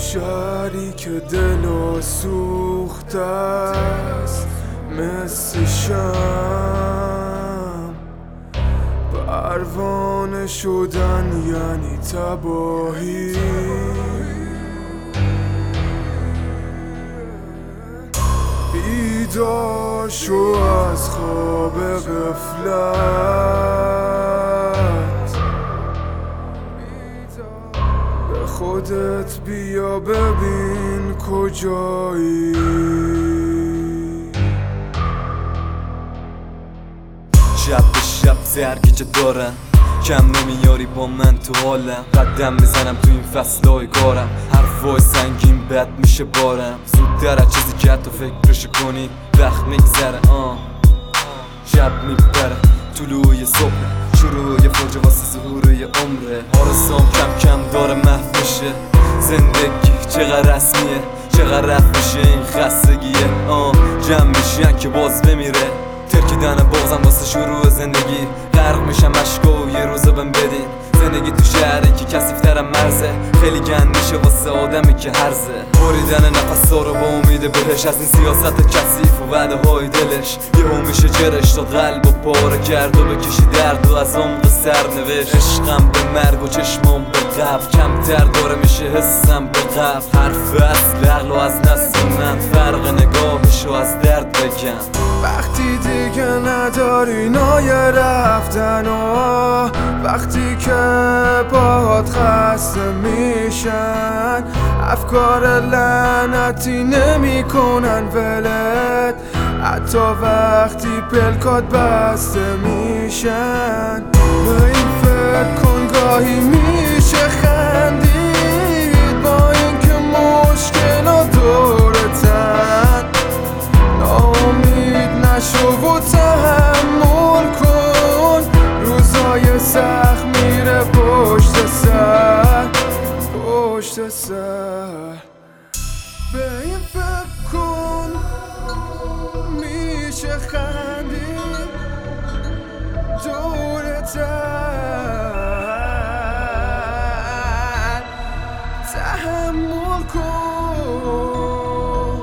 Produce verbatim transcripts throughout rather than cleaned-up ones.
شهری که دل و سوخته است مثل شم، پروانه شدن یعنی تباهی. بیدار شو از خواب غفلت، به خودت بیا ببین کجایی. شب به شب سرگیجه دارم، کم نمیاری با من تو حالم. قدم میزنم تو این فصلای کارم، حرفای سنگین بد میشه بارم. زودتر از چیزی که حتی فکرشو کنی وقت میگذره. آه شب میپره طلوع صبح، شروع فرجه واسه ظهور یه عمره. آرزوام کم کم داره محو میشه، زندگی چقدر رسمیه، چقدر رفت میشه این خستگیه. آه جمع میشین که باز بمیره، ترکیدن بغزم واسه شروع زندگی. غرق میشم عشقا و یه روزه بهم بدین. زندگی تو شهری که کثیف‌ترم مرزه، خیلی گند میشه واسه آدمی که هرزه. بریدن نفسا رو با امید بهش، از این سیاست کثیف و وعده های دلش. یهو میشه جرش تا قلب و پاره کرد و بکشی درد و از عمق سر نوشت. عشقم به مرگ و چشمام به قبر، کمتر داره میشه حسم به قبر. حرف اصل عقل و از نسل من، فرق نگاهشو از درد بگم. وقتی دیگه نداری نای رفتن و وقتی که باهات خسته میشن، افکار لعنتی نمی کنن ولت، حتی وقتی پلکات بسته میشن. به این فکر کن گاهی میشه خندید با اینکه مشکل دورتن. ناامید نشو و تحمل کن، روزای سخت میره پشت سر پشت سر. به این فکر کن میشه خندید دورتن، تحمل کن.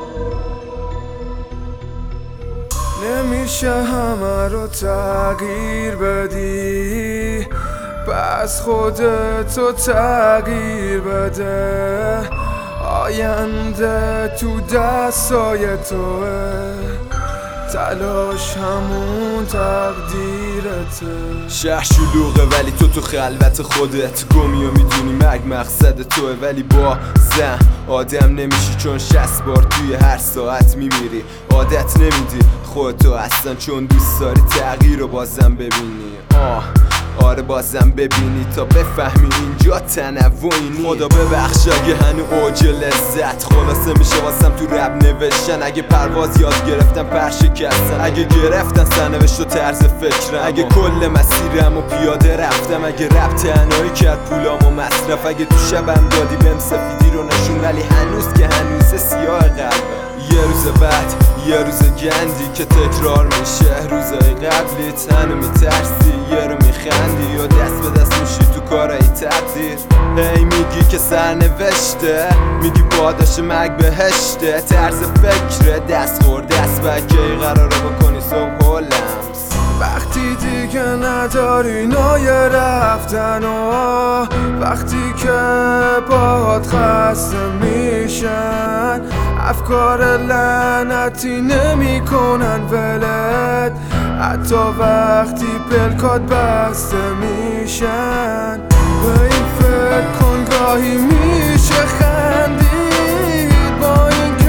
نمیشه همه رو تغییر بدی، پس خودتو تغییر بده. آینده تو دستای توه، تلاش همون تقدیرته. شهر شلوغه ولی تو تو خلوت خودت گمی و میدونی مرگ مقصد توه. ولی با زن آدم نمیشی چون شصت بار توی هر ساعت میمیری. عادت نمیدی خودتو اصلا چون دوست داری تغییر رو بازم ببینی. آه آره بازم ببینی تا بفهمی اینجا تنوعی نی. خدا ببخش اگه هنو اوج لذت خلاصه میشه واسم تو رب نوشتن. اگه پرواز یاد گرفتم پرشکستن، اگه گرفتن سرنوشت و طرز فکرم، اگه کل مسیرم و پیاده رفتم، اگه رب تنهایی کرد پولام و مصرف، اگه تو شبم دادی بهم سفیدی رو نشون ولی هنوز که هنوز سیاه قلبم. یه روز بعد یه روز گندی که تکرار میشه روزای قبلی، تنو میترسی یه رو میخندی و دست به دست میشی تو کارای تقدیر. هی میگی که سرنوشته، میگی پاداش مرگ بهشته، طرز فکر دست خور دست بکه قراره بکنی صبح و لمس. وقتی دیگه نداری نای رفتن و وقتی که باهات خسته میشن، افکار لعنتی نمی کنن ولت، حتی وقتی پلکات بسته میشن. به این فکر کن گاهی میشه خندید با اینکه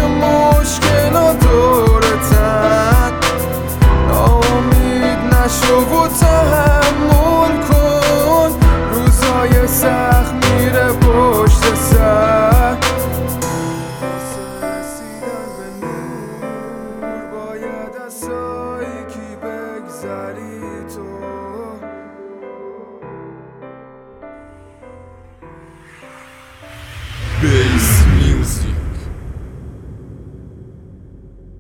مشکل دورتن. ناامید نشو و